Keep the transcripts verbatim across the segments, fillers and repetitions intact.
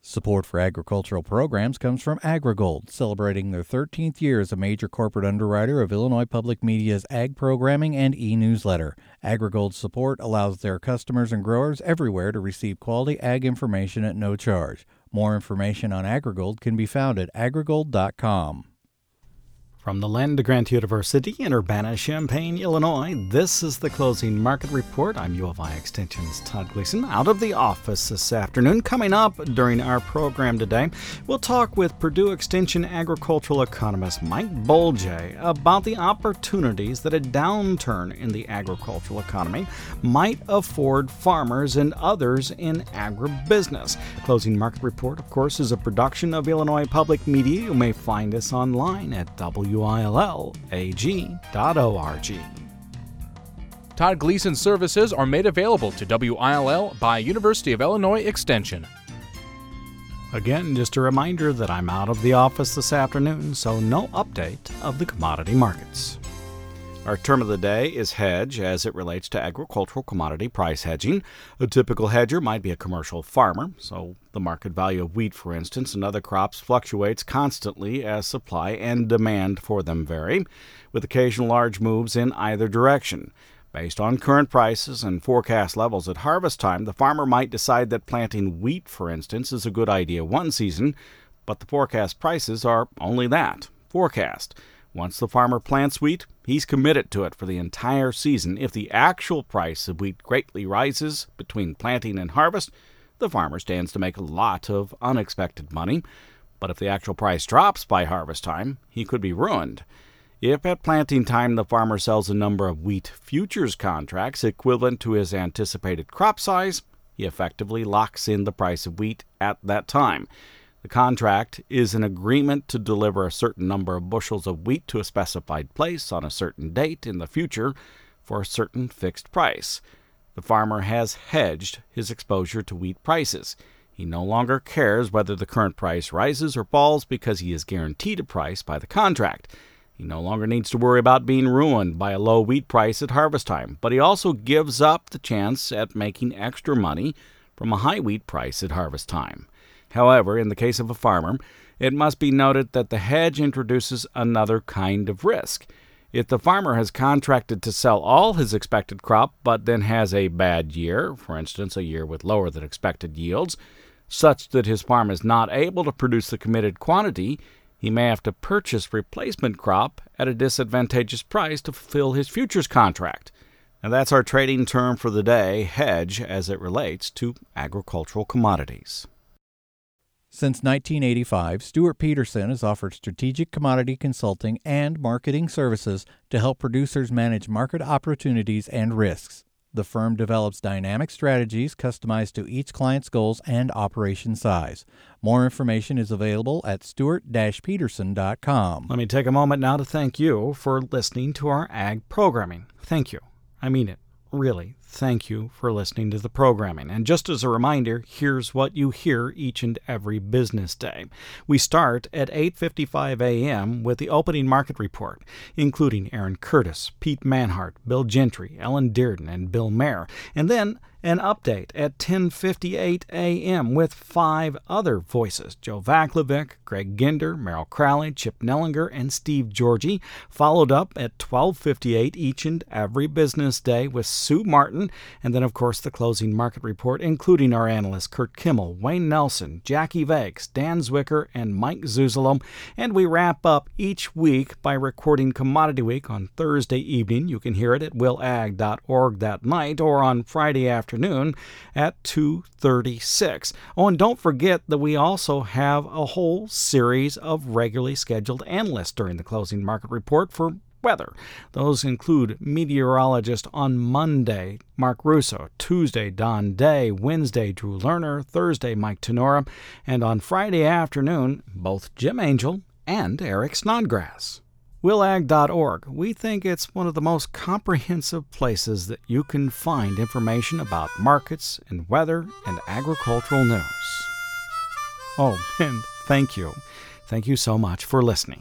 Support for agricultural programs comes from AgriGold, celebrating their thirteenth year as a major corporate underwriter of Illinois Public Media's ag programming and e-newsletter. AgriGold's support allows their customers and growers everywhere to receive quality ag information at no charge. More information on AgriGold can be found at agrigold dot com. From the land of Grant University in Urbana-Champaign, Illinois, this is the Closing Market Report. I'm U of I Extension's Todd Gleason, out of the office this afternoon. Coming up during our program today, we'll talk with Purdue Extension agricultural economist Mike Bolje about the opportunities that a downturn in the agricultural economy might afford farmers and others in agribusiness. Closing Market Report, of course, is a production of Illinois Public Media. You may find us online at W I L L A G dot org. Todd Gleason services are made available to W I L L by University of Illinois Extension. Again, just a reminder that I'm out of the office this afternoon, so no update of the commodity markets. Our term of the day is hedge as it relates to agricultural commodity price hedging. A typical hedger might be a commercial farmer, so the market value of wheat, for instance, and other crops fluctuates constantly as supply and demand for them vary, with occasional large moves in either direction. Based on current prices and forecast levels at harvest time, the farmer might decide that planting wheat, for instance, is a good idea one season, but the forecast prices are only that, forecast. Once the farmer plants wheat, he's committed to it for the entire season. If the actual price of wheat greatly rises between planting and harvest, the farmer stands to make a lot of unexpected money. But if the actual price drops by harvest time, he could be ruined. If at planting time the farmer sells a number of wheat futures contracts equivalent to his anticipated crop size, he effectively locks in the price of wheat at that time. The contract is an agreement to deliver a certain number of bushels of wheat to a specified place on a certain date in the future for a certain fixed price. The farmer has hedged his exposure to wheat prices. He no longer cares whether the current price rises or falls because he is guaranteed a price by the contract. He no longer needs to worry about being ruined by a low wheat price at harvest time, but he also gives up the chance at making extra money from a high wheat price at harvest time. However, in the case of a farmer, it must be noted that the hedge introduces another kind of risk. If the farmer has contracted to sell all his expected crop but then has a bad year, for instance, a year with lower than expected yields, such that his farm is not able to produce the committed quantity, he may have to purchase replacement crop at a disadvantageous price to fulfill his futures contract. And that's our trading term for the day, hedge, as it relates to agricultural commodities. Since nineteen eighty-five, Stuart Peterson has offered strategic commodity consulting and marketing services to help producers manage market opportunities and risks. The firm develops dynamic strategies customized to each client's goals and operation size. More information is available at stuart dash peterson dot com. Let me take a moment now to thank you for listening to our ag programming. Thank you. I mean it. Really, thank you for listening to the programming. And just as a reminder, here's what you hear each and every business day. We start at eight fifty-five a.m. with the opening market report, including Aaron Curtis, Pete Manhart, Bill Gentry, Ellen Dearden, and Bill Mayer. And then an update at ten fifty-eight a.m. with five other voices, Joe Vaklovic, Greg Ginder, Merrill Crowley, Chip Nellinger, and Steve Georgie, followed up at twelve fifty-eight each and every business day with Sue Martin, and then, of course, the closing market report, including our analysts Kurt Kimmel, Wayne Nelson, Jackie Vakes, Dan Zwicker, and Mike Zuzolo. And we wrap up each week by recording Commodity Week on Thursday evening. You can hear it at will ag dot org that night or on Friday afternoon at two thirty-six. Oh, and don't forget that we also have a whole series of regularly scheduled analysts during the closing market report for weather. Those include meteorologist on Monday, Mark Russo, Tuesday, Don Day, Wednesday, Drew Lerner, Thursday, Mike Tenora, and on Friday afternoon, both Jim Angel and Eric Snodgrass. will ag dot org. We think it's one of the most comprehensive places that you can find information about markets and weather and agricultural news. Oh, and thank you. Thank you so much for listening.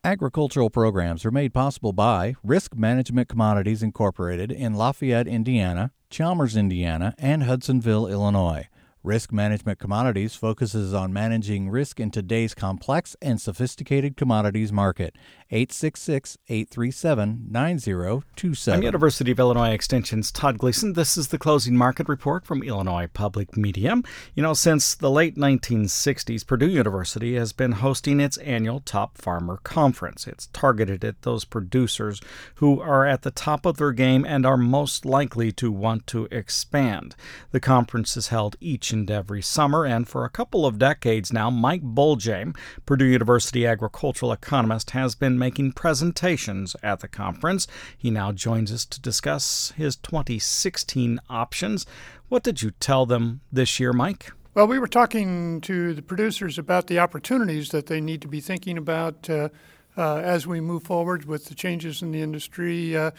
Agricultural programs are made possible by Risk Management Commodities Incorporated in Lafayette, Indiana, Chalmers, Indiana, and Hudsonville, Illinois. Risk Management Commodities focuses on managing risk in today's complex and sophisticated commodities market. eight six six, eight three seven, nine zero two seven. I'm University of Illinois Extension's Todd Gleason. This is the Closing Market Report from Illinois Public Media. You know, since the late nineteen sixties, Purdue University has been hosting its annual Top Farmer Conference. It's targeted at those producers who are at the top of their game and are most likely to want to expand. The conference is held each and every summer, and for a couple of decades now, Mike Bolje, Purdue University agricultural economist, has been making presentations at the conference. He now joins us to discuss his twenty sixteen options. What did you tell them this year, Mike? Well, we were talking to the producers about the opportunities that they need to be thinking about uh, uh, as we move forward with the changes in the industry. Uh,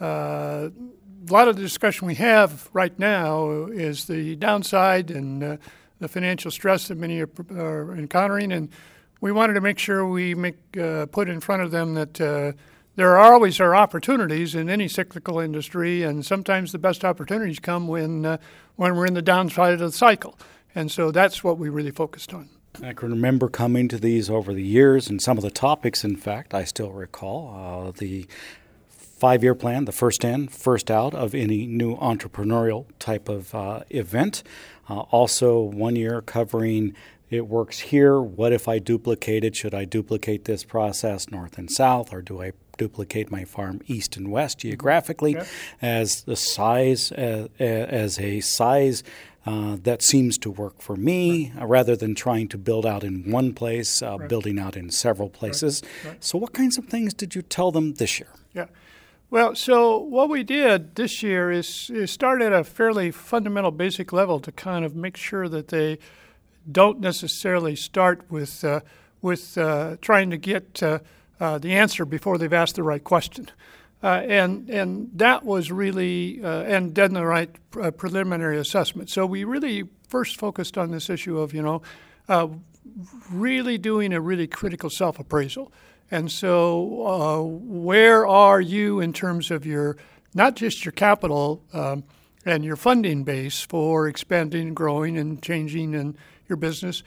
uh, A lot of the discussion we have right now is the downside and uh, the financial stress that many are, are encountering, and we wanted to make sure we make uh, put in front of them that uh, there are always are opportunities in any cyclical industry, and sometimes the best opportunities come when uh, when we're in the downside of the cycle, and so that's what we really focused on. I can remember coming to these over the years, and some of the topics, in fact, I still recall uh, the five-year plan, the first in, first out of any new entrepreneurial type of uh, event. Uh, also, one year covering it works here. What if I duplicate it? Should I duplicate this process north and south, or do I duplicate my farm east and west geographically yep. as the size, uh, as a size Uh, that seems to work for me right. uh, rather than trying to build out in one place, uh, right. building out in several places. Right. Right. So what kinds of things did you tell them this year? Yeah. Well, so what we did this year is, is start at a fairly fundamental basic level to kind of make sure that they don't necessarily start with uh, with uh, trying to get uh, uh, the answer before they've asked the right question. Uh, and and that was really uh, and done the right uh, preliminary assessment. So we really first focused on this issue of, you know, uh, really doing a really critical self-appraisal. And so uh, where are you in terms of your, not just your capital um, and your funding base for expanding, growing, and changing in your business,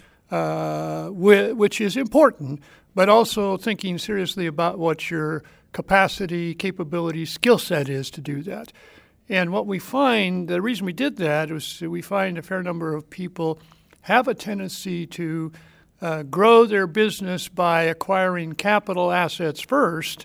uh, wh- which is important, but also thinking seriously about what your capacity, capability, skill set is to do that. And what we find, the reason we did that was we find a fair number of people have a tendency to uh, grow their business by acquiring capital assets first,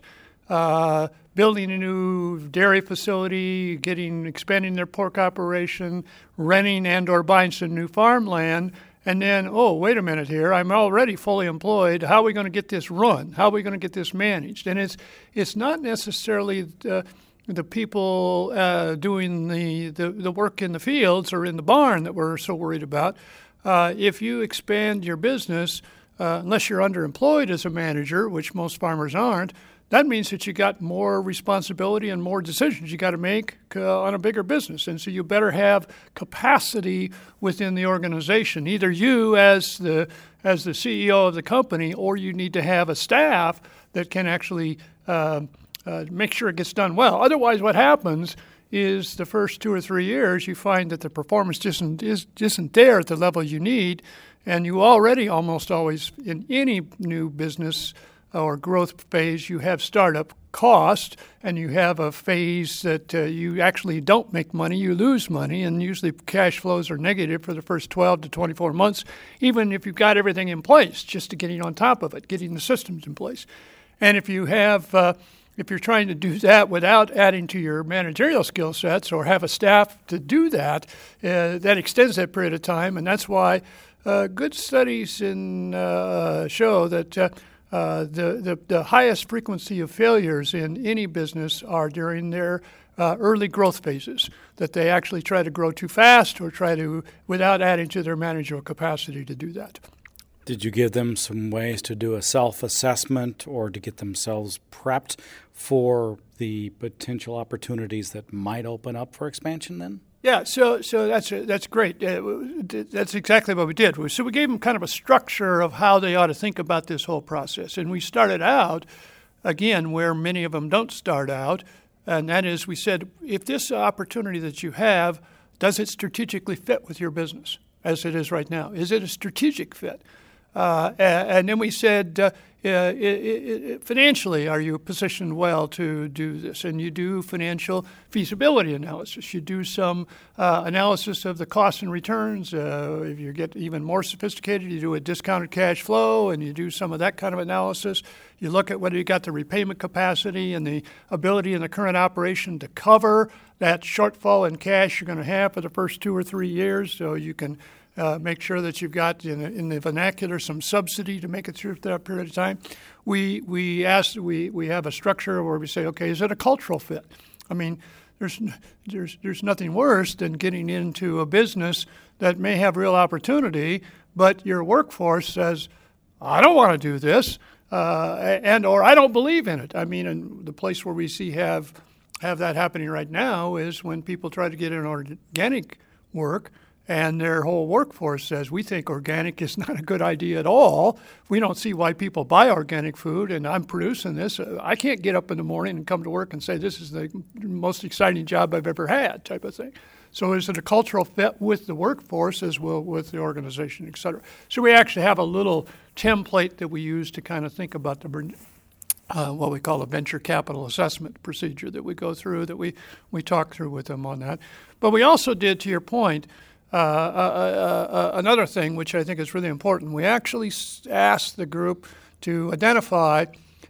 uh, building a new dairy facility, getting expanding their pork operation, renting and or buying some new farmland, and then, oh, wait a minute here, I'm already fully employed. How are we going to get this run? How are we going to get this managed? And it's it's not necessarily the, the people uh, doing the, the, the work in the fields or in the barn that we're so worried about. Uh, if you expand your business, uh, unless you're underemployed as a manager, which most farmers aren't, that means that you got more responsibility and more decisions you got to make uh, on a bigger business. And so you better have capacity within the organization, either you as the as the C E O of the company, or you need to have a staff that can actually uh, uh, make sure it gets done well. Otherwise, what happens is the first two or three years, you find that the performance just isn't, is, isn't there at the level you need, and you already almost always, in any new business or growth phase, you have startup cost, and you have a phase that uh, you actually don't make money, you lose money, and usually cash flows are negative for the first twelve to twenty-four months, even if you've got everything in place, just to getting on top of it, getting the systems in place. And if you have, uh, if you're trying to do that without adding to your managerial skill sets or have a staff to do that, uh, that extends that period of time, and that's why uh, good studies in, uh, show that uh, Uh, the, the, the highest frequency of failures in any business are during their uh, early growth phases, that they actually try to grow too fast or try to, without adding to their managerial capacity to do that. Did you give them some ways to do a self-assessment or to get themselves prepped for the potential opportunities that might open up for expansion then? Yeah, so so that's that's great. Uh, that's exactly what we did. So we gave them kind of a structure of how they ought to think about this whole process. And we started out, again, where many of them don't start out, and that is we said, if this opportunity that you have, does it strategically fit with your business as it is right now? Is it a strategic fit? Uh, and then we said, uh, uh, it, it, financially, are you positioned well to do this? And you do financial feasibility analysis. You do some uh, analysis of the costs and returns. Uh, if you get even more sophisticated, you do a discounted cash flow, and you do some of that kind of analysis. You look at whether you got the repayment capacity and the ability in the current operation to cover that shortfall in cash you're going to have for the first two or three years, so you can Uh, make sure that you've got, in, in the vernacular, some subsidy to make it through that period of time. We we ask, we, we have a structure where we say, okay, is it a cultural fit? I mean, there's there's there's nothing worse than getting into a business that may have real opportunity, but your workforce says, I don't want to do this, uh, and or I don't believe in it. I mean, and the place where we see have have that happening right now is when people try to get in organic work, and their whole workforce says, we think organic is not a good idea at all. We don't see why people buy organic food, and I'm producing this. I can't get up in the morning and come to work and say, this is the most exciting job I've ever had, type of thing. So is it a cultural fit with the workforce as well with the organization, et cetera? So we actually have a little template that we use to kind of think about the uh, what we call a venture capital assessment procedure that we go through, that we, we talk through with them on that. But we also did, to your point, Uh, uh, uh, uh, another thing which I think is really important, we actually asked the group to identify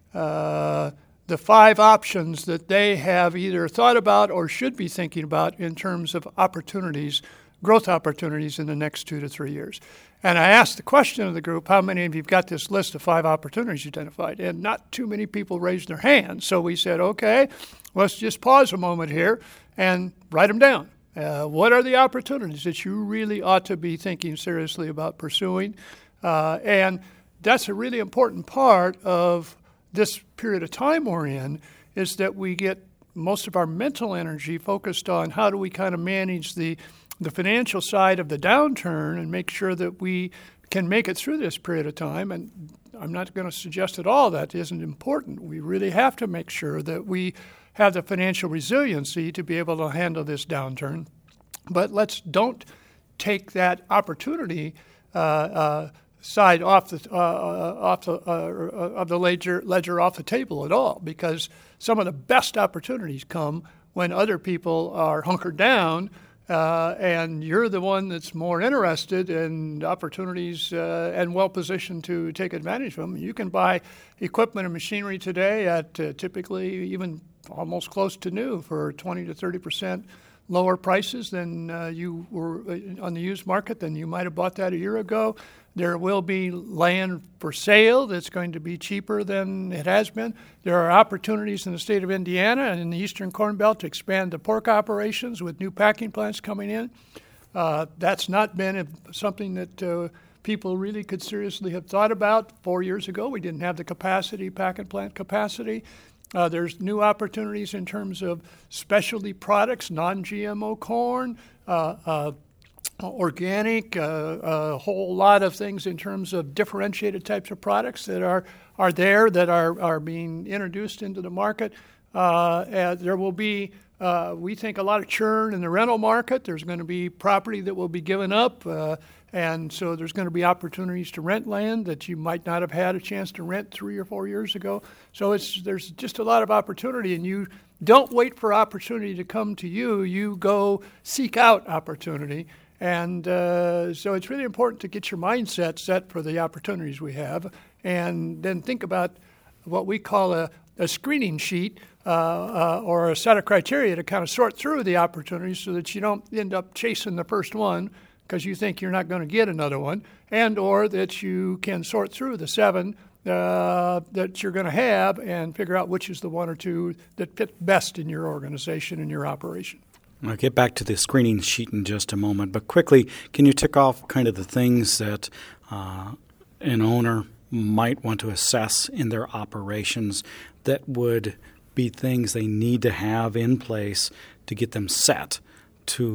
uh, the five options that they have either thought about or should be thinking about in terms of opportunities, growth opportunities in the next two to three years. And I asked the question of the group, how many of you have got this list of five opportunities identified? And not too many people raised their hands. So we said, okay, let's just pause a moment here and write them down. Uh, what are the opportunities that you really ought to be thinking seriously about pursuing? Uh, and that's a really important part of this period of time we're in, is that we get most of our mental energy focused on how do we kind of manage the, the financial side of the downturn and make sure that we can make it through this period of time. And I'm not going to suggest at all that isn't important. We really have to make sure that we have the financial resiliency to be able to handle this downturn. But let's don't take that opportunity uh, uh, side off the uh, off the uh, of the ledger ledger off the table at all, because some of the best opportunities come when other people are hunkered down, uh, and you're the one that's more interested in opportunities uh, and well positioned to take advantage of them. You can buy equipment and machinery today at uh, typically even almost close to new for twenty to thirty percent lower prices than uh, you were on the used market than you might have bought that a year ago. There will be land for sale that's going to be cheaper than it has been. There are opportunities in the state of Indiana and in the Eastern Corn Belt to expand the pork operations with new packing plants coming in. Uh, that's not been something that uh, people really could seriously have thought about four years ago. We didn't have the capacity, packing plant capacity. Uh, there's new opportunities in terms of specialty products, non-G M O corn, uh, uh, organic, uh, a whole lot of things in terms of differentiated types of products that are, are there, that are, are being introduced into the market. Uh, and there will be, uh, we think, a lot of churn in the rental market. There's going to be property that will be given up. Uh, And so there's going to be opportunities to rent land that you might not have had a chance to rent three or four years ago. So it's there's just a lot of opportunity, and you don't wait for opportunity to come to you. You go seek out opportunity. And uh, so it's really important to get your mindset set for the opportunities we have, and then think about what we call a, a screening sheet uh, uh, or a set of criteria to kind of sort through the opportunities so that you don't end up chasing the first one because you think you're not going to get another one, and or that you can sort through the seven uh, that you're going to have and figure out which is the one or two that fit best in your organization and your operation. I'll get back to the screening sheet in just a moment, but quickly, can you tick off kind of the things that uh, an owner might want to assess in their operations that would be things they need to have in place to get them set to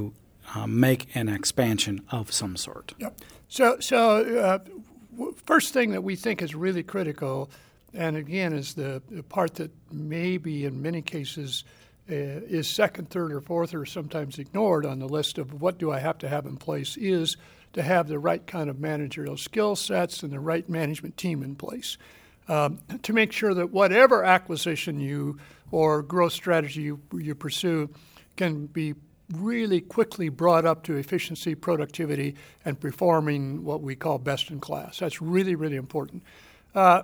uh, make an expansion of some sort. Yep. So, so uh, w- first thing that we think is really critical, and again is the, the part that maybe in many cases uh, is second, third, or fourth, or sometimes ignored on the list of what do I have to have in place, is to have the right kind of managerial skill sets and the right management team in place um, to make sure that whatever acquisition you or growth strategy you, you pursue can be really quickly brought up to efficiency, productivity, and performing what we call best in class. That's really, really important. Uh,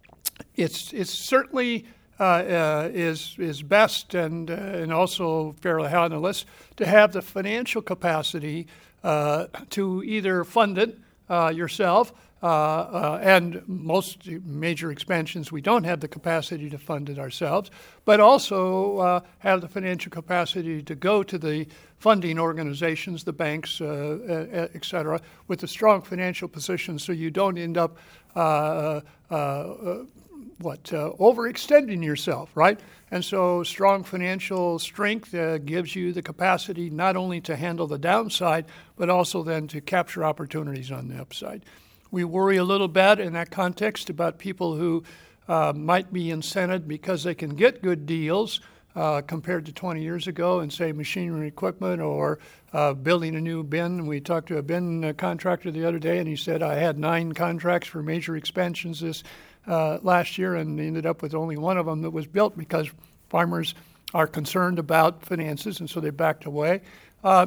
it's it's certainly uh, uh, is is best and uh, and also fairly high on the list to have the financial capacity uh, to either fund it uh, yourself. Uh, uh, and most major expansions, we don't have the capacity to fund it ourselves, but also uh, have the financial capacity to go to the funding organizations, the banks, uh, et cetera, with a strong financial position so you don't end up, uh, uh, uh, what, uh, overextending yourself, right? And so strong financial strength uh, gives you the capacity not only to handle the downside, but also then to capture opportunities on the upside. We worry a little bit in that context about people who uh, might be incented because they can get good deals uh, compared to twenty years ago in, say, machinery equipment or uh, building a new bin. We talked to a bin uh, contractor the other day, and he said, I had nine contracts for major expansions this uh, last year and ended up with only one of them that was built because farmers are concerned about finances, and so they backed away. Uh,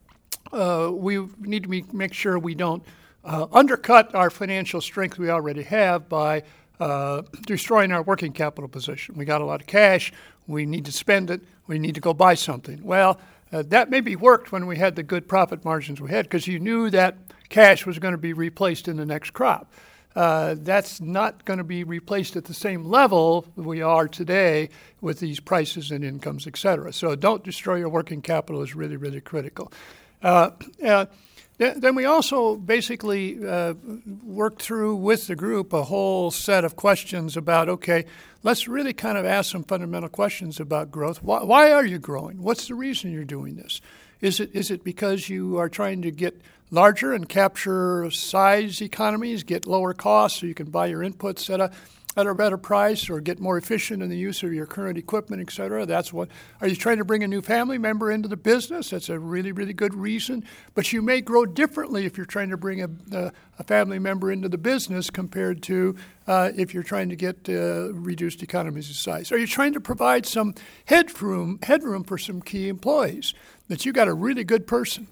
uh, we need to be, make sure we don't Uh, undercut our financial strength we already have by uh, destroying our working capital position. We got a lot of cash. We need to spend it. We need to go buy something. Well, uh, that maybe worked when we had the good profit margins we had because you knew that cash was going to be replaced in the next crop. Uh, that's not going to be replaced at the same level we are today with these prices and incomes, et cetera. So don't destroy your working capital is really, really critical. Uh, uh, Then we also basically uh, worked through with the group a whole set of questions about, okay, let's really kind of ask some fundamental questions about growth. Why, why are you growing? What's the reason you're doing this? Is it is it because you are trying to get larger and capture size economies, get lower costs so you can buy your inputs at a at a better price or get more efficient in the use of your current equipment, et cetera? That's what. Are you trying to bring a new family member into the business? That's a really, really good reason. But you may grow differently if you're trying to bring a, a, a family member into the business compared to uh, if you're trying to get uh, reduced economies of size. Are you trying to provide some headroom, headroom for some key employees? That you got a really good person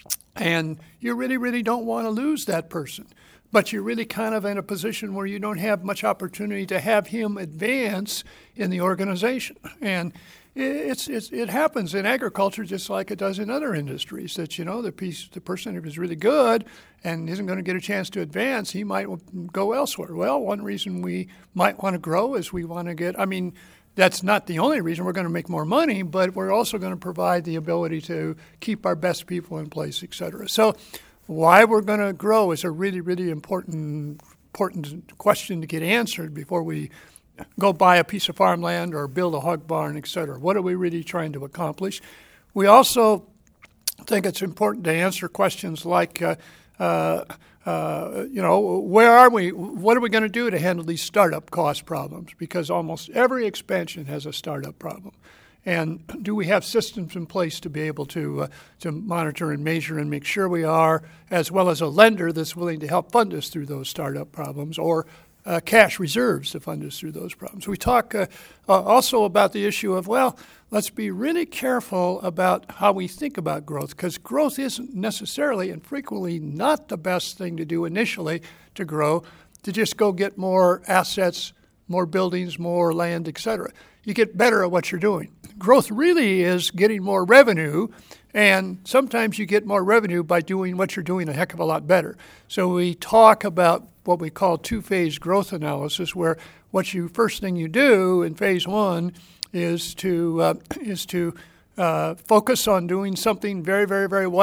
and you really, really don't want to lose that person. But you're really kind of in a position where you don't have much opportunity to have him advance in the organization. And it's, it's it happens in agriculture just like it does in other industries that, you know, the piece, the person who is really good and isn't going to get a chance to advance, he might go elsewhere. Well, one reason we might want to grow is we want to get, I mean, that's not the only reason we're going to make more money, but we're also going to provide the ability to keep our best people in place, et cetera. So why we're going to grow is a really, really important important question to get answered before we go buy a piece of farmland or build a hog barn, et cetera. What are we really trying to accomplish? We also think it's important to answer questions like, uh, uh, uh, you know, where are we? What are we going to do to handle these startup cost problems? Because almost every expansion has a startup problem. And do we have systems in place to be able to uh, to monitor and measure and make sure we are, as well as a lender that's willing to help fund us through those startup problems, or uh, cash reserves to fund us through those problems? We talk uh, uh, also about the issue of, well, let's be really careful about how we think about growth, because growth isn't necessarily and frequently not the best thing to do initially to grow, to just go get more assets, more buildings, more land, et cetera. You get better at what you're doing. Growth really is getting more revenue, and sometimes you get more revenue by doing what you're doing a heck of a lot better. So we talk about what we call two-phase growth analysis, where what you first thing you do in phase one is to uh, is to uh, focus on doing something very, very, very well,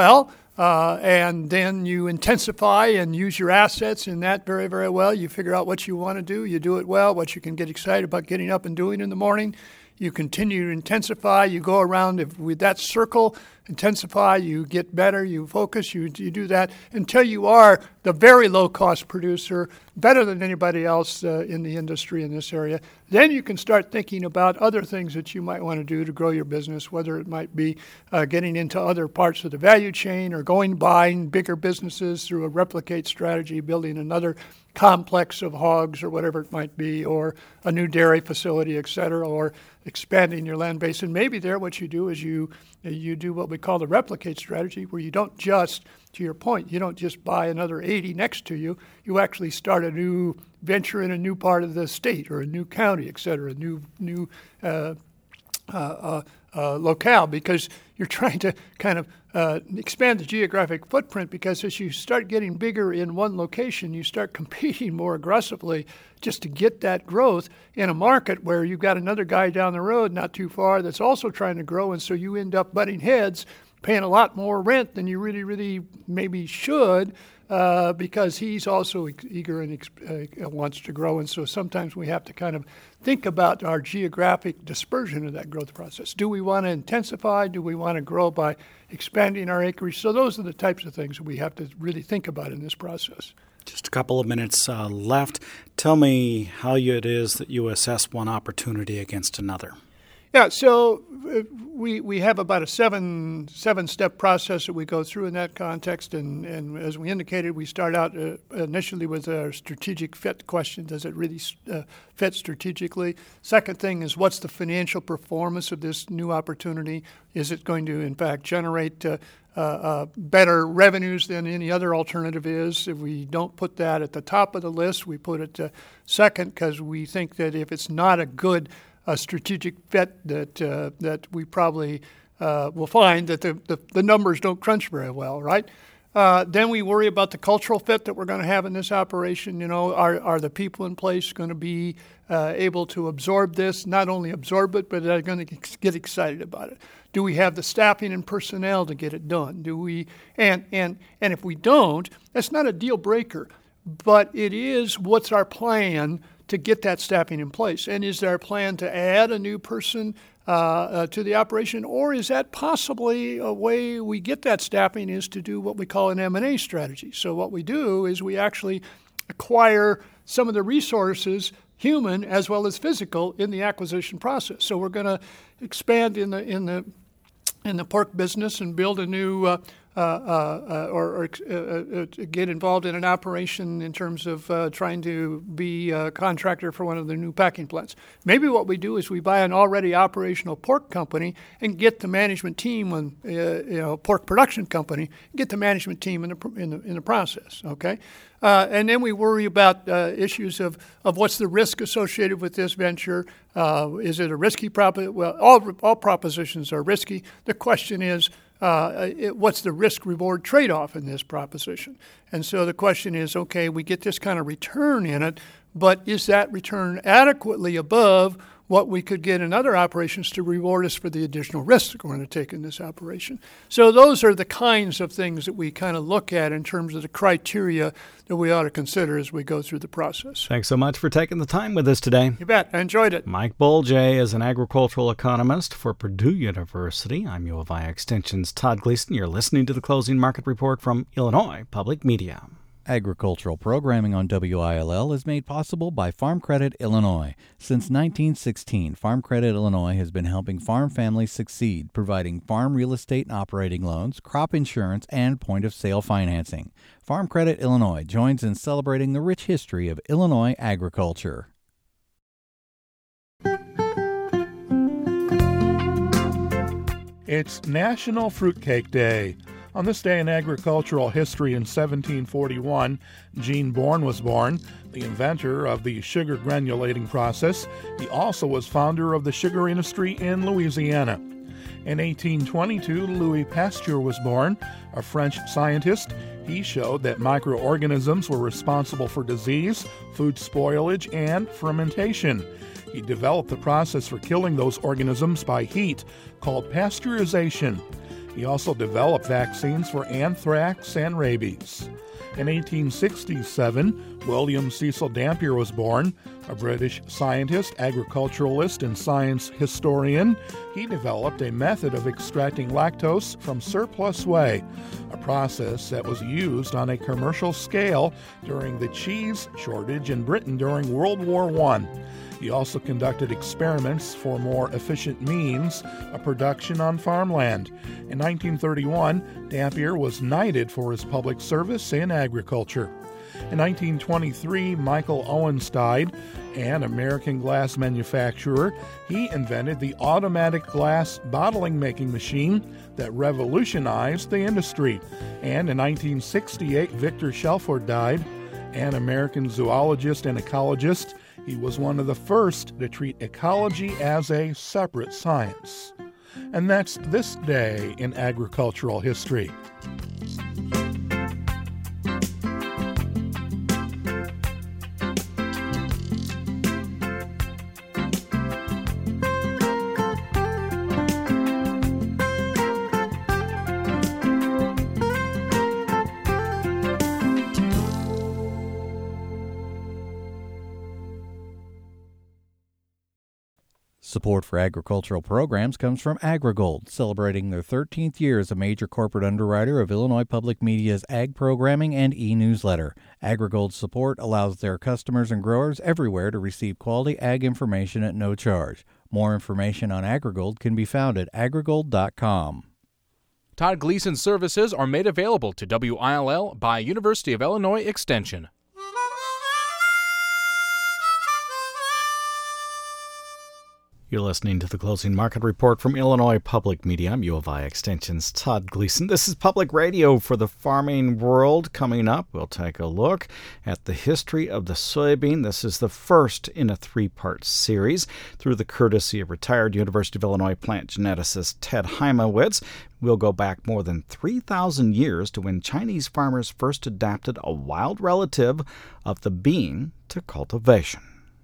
Uh, and then you intensify and use your assets in that very, very well. You figure out what you want to do. You do it well, what you can get excited about getting up and doing in the morning. You continue to intensify. You go around if, with that circle, intensify. You get better. You focus. You, you do that until you are the very low-cost producer, better than anybody else uh, in the industry in this area. Then you can start thinking about other things that you might want to do to grow your business, whether it might be uh, getting into other parts of the value chain or going buying bigger businesses through a replicate strategy, building another complex of hogs or whatever it might be, or a new dairy facility, et cetera, or expanding your land base. And maybe there what you do is you you do what we call the replicate strategy, where you don't just, to your point, you don't just buy another eighty next to you. You actually start a new venture in a new part of the state or a new county, et cetera, a new, new uh, uh, uh, uh, locale, because you're trying to kind of uh, expand the geographic footprint, because as you start getting bigger in one location, you start competing more aggressively just to get that growth in a market where you've got another guy down the road not too far that's also trying to grow, and so you end up butting heads, paying a lot more rent than you really, really maybe should, uh, because he's also eager and uh, wants to grow. And so sometimes we have to kind of think about our geographic dispersion of that growth process. Do we want to intensify? Do we want to grow by expanding our acreage? So those are the types of things that we have to really think about in this process. Just a couple of minutes uh, left. Tell me how you, it is that you assess one opportunity against another. Yeah, so uh, we we have about a seven seven step process that we go through in that context, and, and as we indicated, we start out uh, initially with a strategic fit question: does it really uh, fit strategically? Second thing is, what's the financial performance of this new opportunity? Is it going to in fact generate uh, uh, uh, better revenues than any other alternative is? If we don't put that at the top of the list, we put it uh, second, because we think that if it's not a good a strategic fit, that uh, that we probably uh, will find that the, the, the numbers don't crunch very well, right? Uh, then we worry about the cultural fit that we're going to have in this operation. You know, are are the people in place going to be uh, able to absorb this, not only absorb it, but are going to get excited about it? Do we have the staffing and personnel to get it done? Do we? And and and if we don't, that's not a deal breaker, but it is what's our plan to get that staffing in place. And is there a plan to add a new person uh, uh, to the operation, or is that possibly a way we get that staffing is to do what we call an M and A strategy? So what we do is we actually acquire some of the resources, human as well as physical, in the acquisition process. So we're going to expand in the in the in the pork business and build a new uh, uh, uh, or, or uh, uh, get involved in an operation in terms of uh, trying to be a contractor for one of the new packing plants. Maybe what we do is we buy an already operational pork company and get the management team, on, uh, you know, pork production company, get the management team in the in the, in the process. Okay. Uh, and then we worry about uh, issues of, of what's the risk associated with this venture. Uh, is it a risky proposition? Well, all all propositions are risky. The question is, uh, it, what's the risk-reward trade-off in this proposition? And so the question is, okay, we get this kind of return in it, but is that return adequately above what we could get in other operations to reward us for the additional risks we're going to take in this operation? So those are the kinds of things that we kind of look at in terms of the criteria that we ought to consider as we go through the process. Thanks so much for taking the time with us today. You bet. I enjoyed it. Mike Bolje is an agricultural economist for Purdue University. I'm U of I Extension's Todd Gleason. You're listening to the Closing Market Report from Illinois Public Media. Agricultural programming on W I L L is made possible by Farm Credit Illinois. Since nineteen sixteen, Farm Credit Illinois has been helping farm families succeed, providing farm real estate and operating loans, crop insurance, and point-of-sale financing. Farm Credit Illinois joins in celebrating the rich history of Illinois agriculture. It's National Fruitcake Day. On this day in agricultural history in seventeen forty-one, Gene Bourne was born, the inventor of the sugar granulating process. He also was founder of the sugar industry in Louisiana. In eighteen twenty-two, Louis Pasteur was born, a French scientist. He showed that microorganisms were responsible for disease, food spoilage, and fermentation. He developed the process for killing those organisms by heat, called pasteurization. He also developed vaccines for anthrax and rabies. In eighteen sixty-seven, William Cecil Dampier was born, a British scientist, agriculturalist, and science historian. He developed a method of extracting lactose from surplus whey, a process that was used on a commercial scale during the cheese shortage in Britain during World War One. He also conducted experiments for more efficient means of production on farmland. In nineteen thirty-one, Dampier was knighted for his public service in agriculture. In nineteen twenty-three, Michael Owens died, an American glass manufacturer. He invented the automatic glass bottling making machine that revolutionized the industry. And in nineteen sixty-eight, Victor Shelford died, an American zoologist and ecologist. He was one of the first to treat ecology as a separate science. And that's this day in agricultural history. Support for agricultural programs comes from AgriGold, celebrating their thirteenth year as a major corporate underwriter of Illinois Public Media's ag programming and e-newsletter. AgriGold's support allows their customers and growers everywhere to receive quality ag information at no charge. More information on AgriGold can be found at agrigold dot com. Todd Gleason services are made available to W I L L by University of Illinois Extension. You're listening to the Closing Market Report from Illinois Public Media. I'm U of I Extension's Todd Gleason. This is Public Radio for the farming world. Coming up, we'll take a look at the history of the soybean. This is the first in a three-part series through the courtesy of retired University of Illinois plant geneticist Ted Heimowitz. We'll go back more than three thousand years to when Chinese farmers first adapted a wild relative of the bean to cultivation.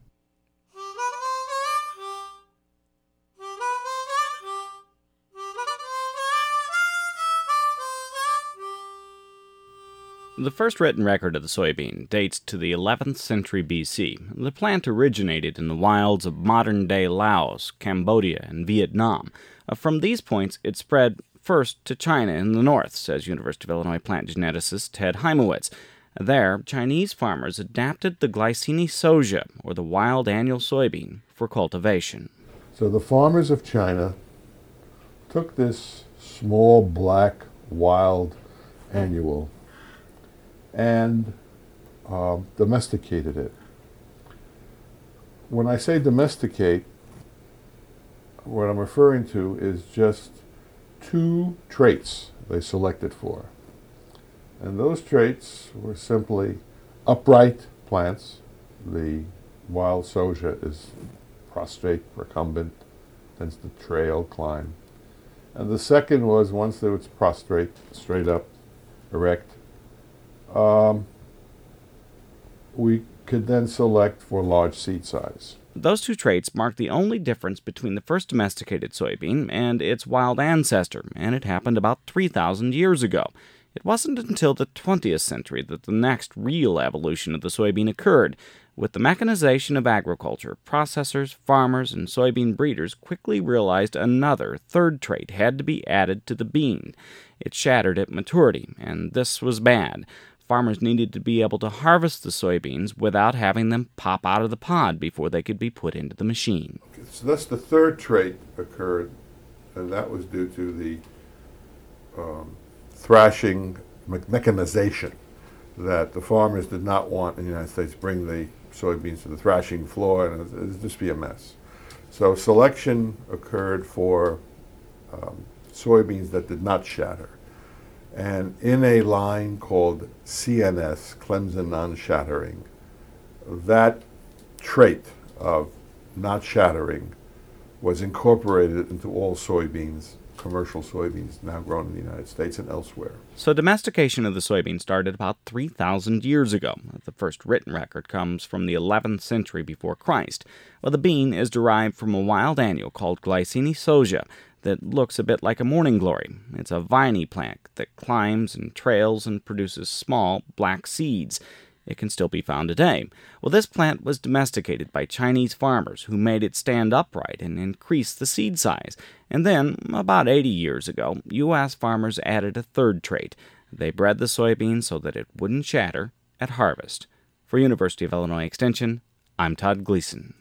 The first written record of the soybean dates to the eleventh century B C. The plant originated in the wilds of modern-day Laos, Cambodia, and Vietnam. From these points, it spread first to China in the north, says University of Illinois plant geneticist Ted Heimowitz. There, Chinese farmers adapted the Glycine soja, or the wild annual soybean, for cultivation. So the farmers of China took this small, black, wild annual and uh, domesticated it. When I say domesticate, what I'm referring to is just two traits they selected for. And those traits were simply upright plants. The wild soja is prostrate, recumbent, tends to trail, climb. And the second was once that it's prostrate, straight up, erect, Um, we could then select for large seed size. Those two traits mark the only difference between the first domesticated soybean and its wild ancestor, and it happened about three thousand years ago. It wasn't until the twentieth century that the next real evolution of the soybean occurred. With the mechanization of agriculture, processors, farmers, and soybean breeders quickly realized another, third trait had to be added to the bean. It shattered at maturity, and this was bad. Farmers needed to be able to harvest the soybeans without having them pop out of the pod before they could be put into the machine. Okay, so that's the third trait occurred, and that was due to the um, thrashing me- mechanization that the farmers did not want in the United States bring the soybeans to the thrashing floor, and it would just be a mess. So selection occurred for um, soybeans that did not shatter. And in a line called C N S, Clemson non-shattering, that trait of not shattering was incorporated into all soybeans, commercial soybeans now grown in the United States and elsewhere. So domestication of the soybean started about three thousand years ago. The first written record comes from the eleventh century before Christ. Well, the bean is derived from a wild annual called Glycine soja. that looks a bit like a morning glory. It's a viney plant that climbs and trails and produces small black seeds. It can still be found today. Well, this plant was domesticated by Chinese farmers who made it stand upright and increase the seed size. And then, about eighty years ago, U S farmers added a third trait. They bred the soybean so that it wouldn't shatter at harvest. For University of Illinois Extension, I'm Todd Gleason.